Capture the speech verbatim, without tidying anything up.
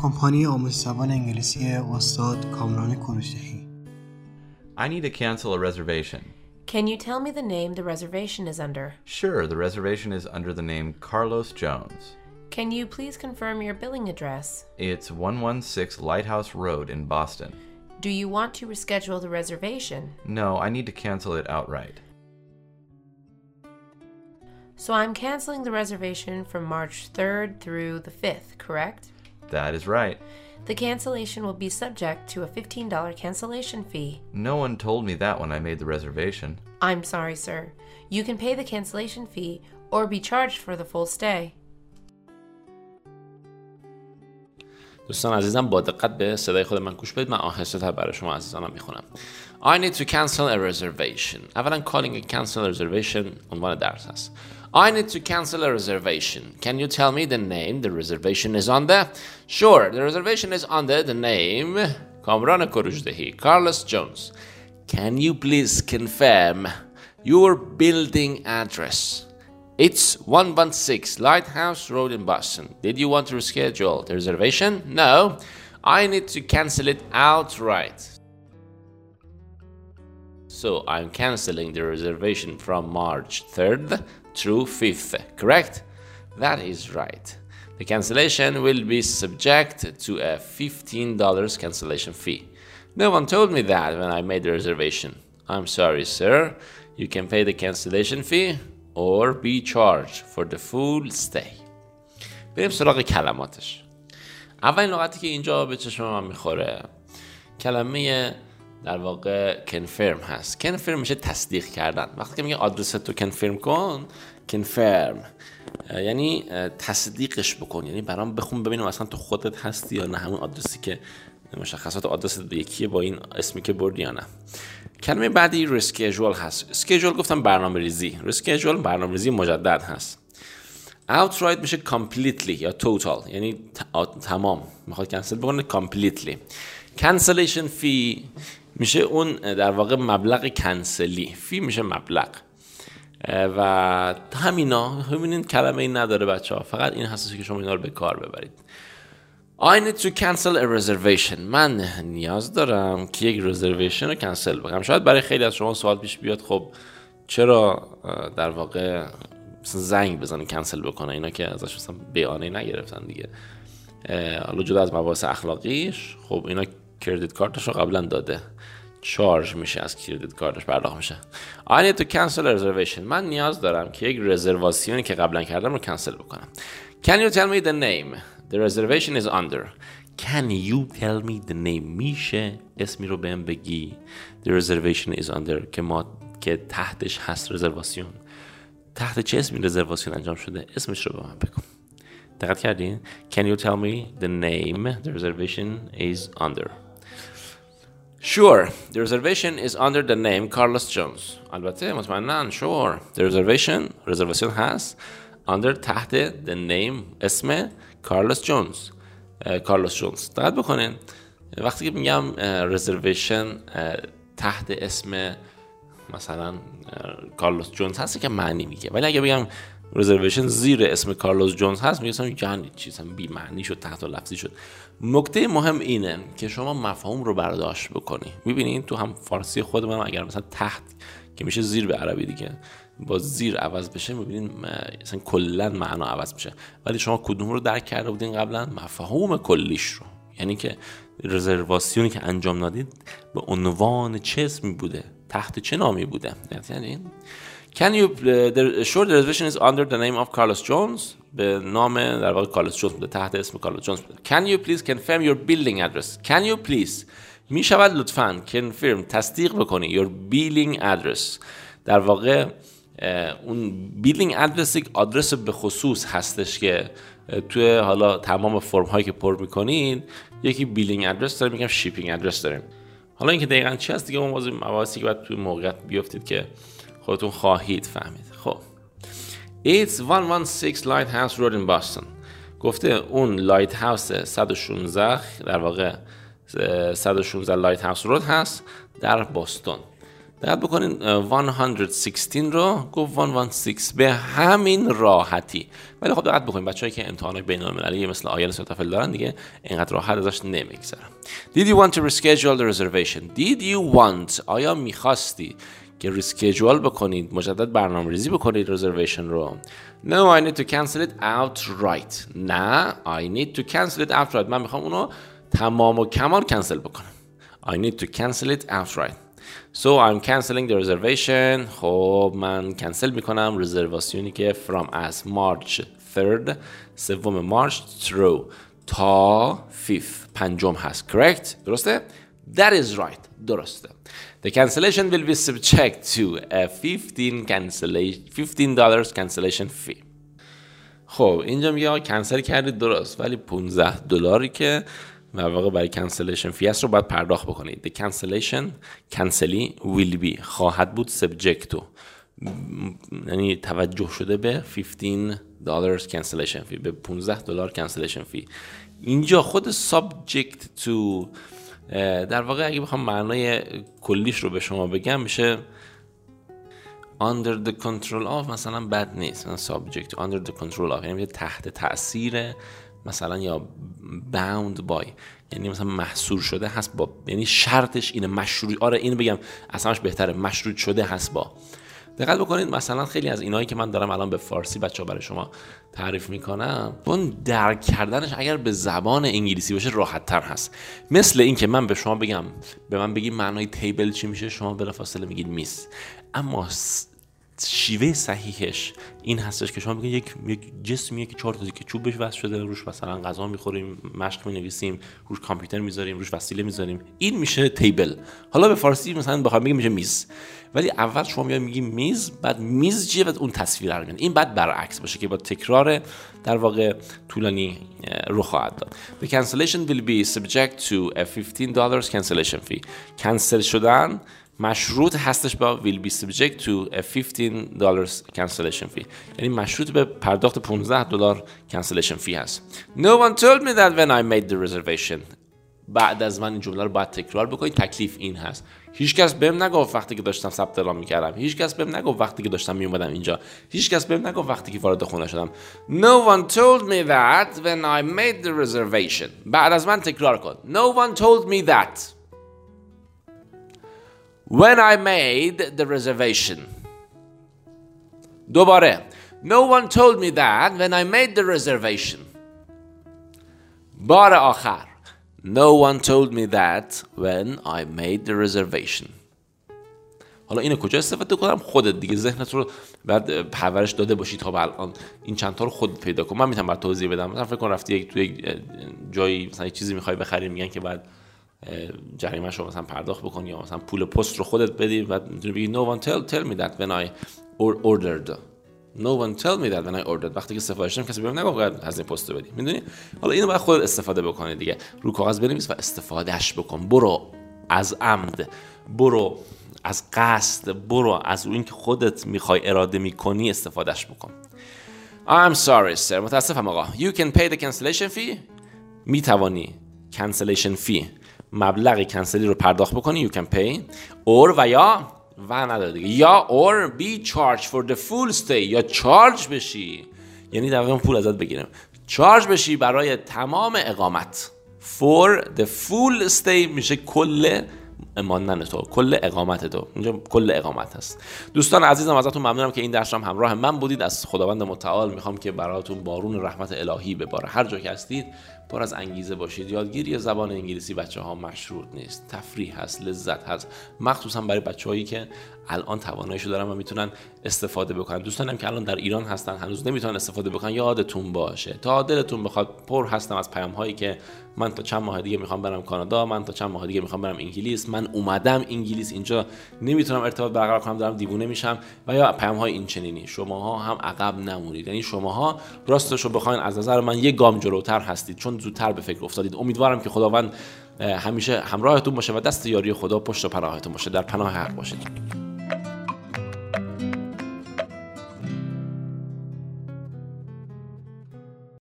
کمپانی آموزش زبان انگلیسی استاد کامران کوروشدهی. I need to cancel a reservation. Can you tell me the name the reservation is under? Sure, the reservation is under the name Carlos Jones. Can you please confirm your billing address? It's one one six Lighthouse Road in Boston. Do you want to reschedule the reservation? No, I need to cancel it outright. So I'm canceling the reservation from March third through the fifth, correct? That is right. The cancellation will be subject to a fifteen dollars cancellation fee. No one told me that when I made the reservation. I'm sorry, sir. You can pay the cancellation fee or be charged for the full stay. دوستان عزیزم با دقت به صدای خود من گوش بدید. من آهسته تر برای شما عزیزانم میخونم. I need to cancel a reservation. اولا calling a cancel a reservation عنوان درس هست. I need to cancel a reservation. Can you tell me the name the reservation is under? Sure, the reservation is under the name کامران کوروشدهی, Carlos Jones. Can you please confirm your building address? It's one one six Lighthouse Road in Boston. Did you want to reschedule the reservation? No, I need to cancel it outright. So I'm canceling the reservation from March third through fifth, correct? That is right. The cancellation will be subject to a fifteen dollars cancellation fee. No one told me that when I made the reservation. I'm sorry, sir. You can pay the cancellation fee or be charged for the full stay. بریم سراغ کلماتش. اولین لغتی که اینجا به چشم من میخوره کلمه در واقع confirm هست. confirm میشه تصدیق کردن. وقتی که میگه آدرس تو confirm کن، confirm یعنی تصدیقش بکن، یعنی برام بخون ببینم اصلا تو خودت هستی یا نه، همون آدرسی که مشخصات آدرست یکیه با این اسمی که بردی یا نه. کلمه بعدی reschedule هست. schedule گفتم برنامه ریزی. reschedule برنامه ریزی مجدد هست. outright میشه completely یا total، یعنی تمام میخواد کنسل بکنه completely. cancellation fee میشه اون در واقع مبلغ کنسلی. فی میشه مبلغ و همینا. ببینید کلمه این نداره بچه ها، فقط این هستی که شما اینا رو به کار ببرید. I need to cancel a reservation. من نیاز دارم که یک رزرویشن رو کنسل بکنم. شاید برای خیلی از شما سوال پیش بیاد خب چرا در واقع مثلا زنگ بزنن کنسل بکنن، اینا که ازش مثلا بیانیه نگرفتن دیگه. حالا جدا از مباحث اخلاقیش، خب اینا کردیت کارتش رو قبلا داده، چارج میشه، از کردیت کارتش پرداخت میشه. I need to cancel a reservation. من نیاز دارم که یک رزرواسیونی که قبلا کردم رو کنسل بکنم. Can you tell me the name the reservation is under? Can you tell me the name؟ میشه اسمی رو بهم بگی the reservation is under که ما که تحتش هست رزرواسیون. تحت چه اسمی رزرواسیون انجام شده؟ اسمش رو به من بگو. دقت کردین؟ Can you tell me the name the reservation is under? Sure, the reservation is under the name Carlos Jones. البته مطمئناً sure. The reservation رزرواسیون هست under تحت the name اسم Carlos Jones. Carlos Jones. دقت بکنین وقتی که میگم reservation تحت اسم مثلا کارلوس جونز هست که معنی میگه، ولی اگه بگم رزرویشن زیر اسم کارلوس جونز هست میگم یعنی چیز هم بی معنی شد، تحت و لفظی شد. نکته مهم اینه که شما مفهوم رو برداشت بکنی. میبینین تو هم فارسی خود من اگر مثلا تحت که میشه زیر به عربی دیگه با زیر عوض بشه، میبینین مثلا کلا معنا عوض میشه، ولی شما کدوم رو درک کرده بودین قبلا؟ مفهوم کلیش رو، یعنی که رزرواسیونی که انجام دادید به عنوان چه اسمی بوده، تحت چه نامی بوده. یعنی Can you uh, the sure the reservation is under the name of Carlos Jones؟ به نام در واقع کارلوس جونز بوده، تحت اسم کارلوس جونز بوده. Can you please confirm your billing address؟ Can you please می شود لطفاً confirm تصدیق بکنی your billing address. در واقع اون billing address یک آدرس به خصوص هستش که توی حالا تمام فرم هایی که پر میکنید یکی بیلینگ ادرس داریم، میگم شیپینگ ادرس داریم. حالا اینکه دقیقاً چی هست دیگه اون موضوع مباحثی که باید توی موقعیت بیافتید که خودتون خواهید فهمید. خب It's one one six Lighthouse Road in Boston. گفته اون لایت هاوس صد و شانزده در واقع صد و شانزده لایت هاوس رود هست در بوستون. دقت بکنین صد و شانزده رو گفت صد و شانزده به همین راحتی. ولی خب دقت بکنین بچه‌ای که امتحانات بین‌المللی مثل آیلتس و تافل دارن دیگه اینقدر راحت ازش نمیگذرن. Did you want to reschedule the reservation? Did you want آیا می‌خواستی که ریسکیجول بکنید، مجدد برنامه‌ریزی بکنید رزرویشن رو؟ No, I need to cancel it outright. نه، I need to cancel it outright. من میخوام اونو تمام و کمال کنسل بکنم. I need to cancel it outright. So I'm canceling the reservation. خب من کنسل میکنم رزرواسیونی که from as March third سوم مارچ through تا fifth پنجم هست. Correct؟ درسته؟ That is right. درسته. The cancellation will be subject to a fifteen cancellation fifteen dollars cancellation fee. خب اینجا میگه کنسل کردید درست، ولی پانزده دلاری که در واقع برای cancellation فی است رو باید پرداخت بکنید. The cancellation کنسلی will be خواهد بود subject to، یعنی توجه شده به fifteen dollars cancellation fee، به پانزده دلار cancellation fee. اینجا خود subject to در واقع اگه بخوام معنای کلیش رو به شما بگم میشه under the control of، مثلا بد نیست، مثلا subject to under the control of یعنی تحت تأثیر مثلا، یا bound by یعنی مثلا محصور شده هست با، یعنی شرطش اینه مشروط، آره اینو بگم اصلاش بهتره، مشروط شده هست با. دقت بکنید مثلا خیلی از اینایی که من دارم الان به فارسی بچه‌ها برای شما تعریف میکنم، اون درک کردنش اگر به زبان انگلیسی باشه راحت تر هست. مثل این که من به شما بگم، به من بگید معنای تیبل چی میشه، شما بلافاصله میگید میز، اما شیوه صحیحش این هستش که شما بگید یک یک جسمیه که چهار تا که چوب بهش وصل شده، روش مثلا غذا میخوریم، مشق مینویسیم، روش کامپیوتر میذاریم، روش وسیله میذاریم، این میشه تیبل. حالا به فارسی مثلا بخوام بگم میشه میز، ولی اول شما میاد میگی میز، بعد میز چیه، بعد اون تصویر رو میاد. این بعد برعکس باشه که با تکرار در واقع طولانی رخ خواهد داد. The cancellation will be subject to a fifteen dollars cancellation fee. کنسل شدن مشروط هستش با will be subject to a fifteen dollars cancellation fee، یعنی مشروط به پرداخت پانزده دلار cancellation fee هست. No one told me that when I made the reservation. بعد از من این جمله رو باید تکرار بکنید. تکلیف این هست، هیچ کس بهم نگفت وقتی که داشتم ثبت نام می‌کردم، هیچ کس بهم نگفت وقتی که داشتم میومدم اینجا، هیچ کس بهم نگفت وقتی که وارد خونه شدم. No one told me that when I made the reservation. بعد از من تکرار کن. No one told me that when I made the reservation. دوباره. No one told me that when I made the reservation. بار آخر. No one told me that when I made the reservation. حالا اینو کجا استفاده کنم؟ خودت دیگه ذهنت رو بعد پرورش داده باشی تا الان این چند تا رو خود پیدا کن. من میتونم برات توضیح بدم. مثلا فکر کن رفتی تو یک جایی مثلا یک چیزی میخوای بخری، میگن که بعد جریمه‌ش رو مثلا پرداخت بکنی، یا مثلا پول پست رو خودت بدی، بعد میتونی بگی no one tell tell me that when I ordered. No one tell me that when I ordered. وقتی که سفارش دادم کسی بهم نگفت هزینه پست رو بدی. میدونی؟ حالا اینو باید خودت استفاده بکنی دیگه. رو کاغذ بنویس و استفادهش بکن. برو از عمد، برو از قصد، برو از اون که خودت میخوای اراده میکنی استفادهش بکن. I'm sorry sir. متاسفم آقا. You can pay the cancellation fee. میتوانی cancellation fee مبلغ کنسلی رو پرداخت بکنی. You can pay. or و یا و نداره دیگه، یا or be charged for the full stay، یا چارج بشی، یعنی در واقع پول ازت بگیرم، چارج بشی برای تمام اقامت. for the full stay میشه کل ماندن تو، کل اقامت تو، اینجا کل اقامت هست. دوستان عزیزم ازتون ممنونم که این درس هم همراه من بودید. از خداوند متعال میخوام که براتون بارون رحمت الهی بباره. هر جا که هستید پر از انگیزه باشید. یادگیری زبان انگلیسی بچه‌ها مشروط نیست، تفریح هست، لذت هست، مخصوصا برای بچه‌هایی که الان تواناییشو دارن و میتونن استفاده بکنن. دوستانم که الان در ایران هستن هنوز نمیتونن استفاده بکنن، یادتون باشه تا دلتون بخواد پر هستم از پیام‌هایی که من تا چند ماه دیگه میخوام برم کانادا، من تا چند ماه دیگه میخوام برم انگلیس، من اومدم انگلیس، اینجا نمیتونم ارتباط برقرار کنم، دارم دیوونه میشم، و یا پیام‌های این چنینی. شماها هم عقب نمونید، یعنی شماها راستشو بخواید از نظر من یک گام جلوتر هستید، چون زودتر به فکر افتادید. امیدوارم که خداوند همیشه همراهتون باشه و دست یاری خدا پشت و پناهتون باشه. در پناه حق باشید.